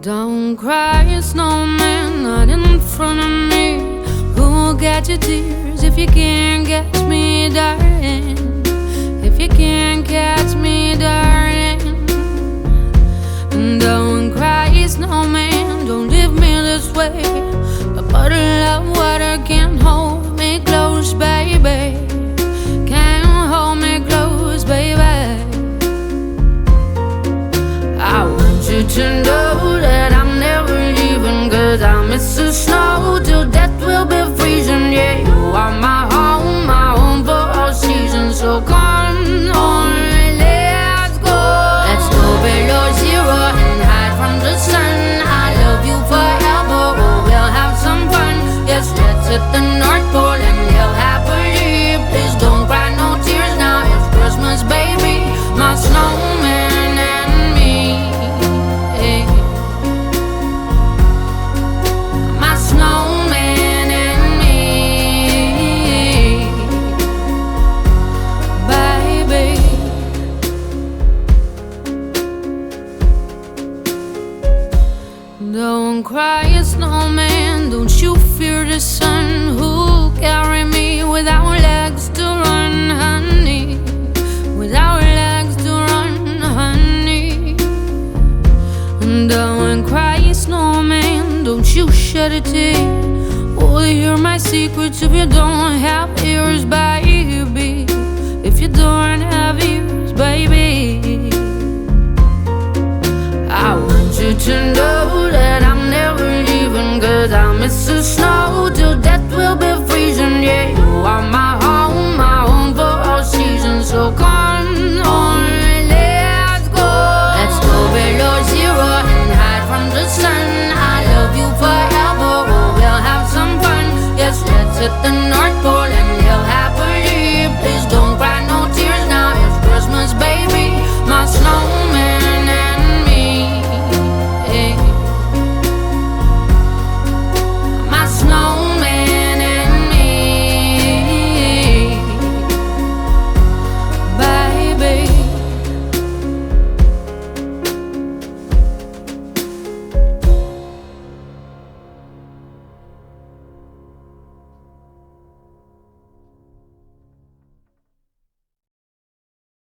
Don't cry, snowman, not in front of me. Who'll catch your tears if you can't catch me, darling? If you can't catch me, darling. Don't cry, snowman, don't leave me this way. A bottle of water can't hold me close, baby. Can't hold me close, baby. I want you to know that I'm never leaving, 'cause I miss the snow till death will be freezing. Yeah, you are my home for all seasons. So come on, let's go. Let's go below zero and hide from the sun. I love you forever, oh, we'll have some fun. Yes, let's hit the North Pole and live happily. Please don't cry no tears now, it's Christmas, baby. My snowman and me, hey. My snowman and me, baby. Don't cry, snowman, don't you fear the sun. Who'll carry me without legs to run, honey? Without legs to run, honey. Don't cry, snowman, don't you shed a tear. Oh, hear my secrets if you don't have ears, baby. If you don't have ears, baby. I want you to know that I'm never leaving, 'cause I miss the snow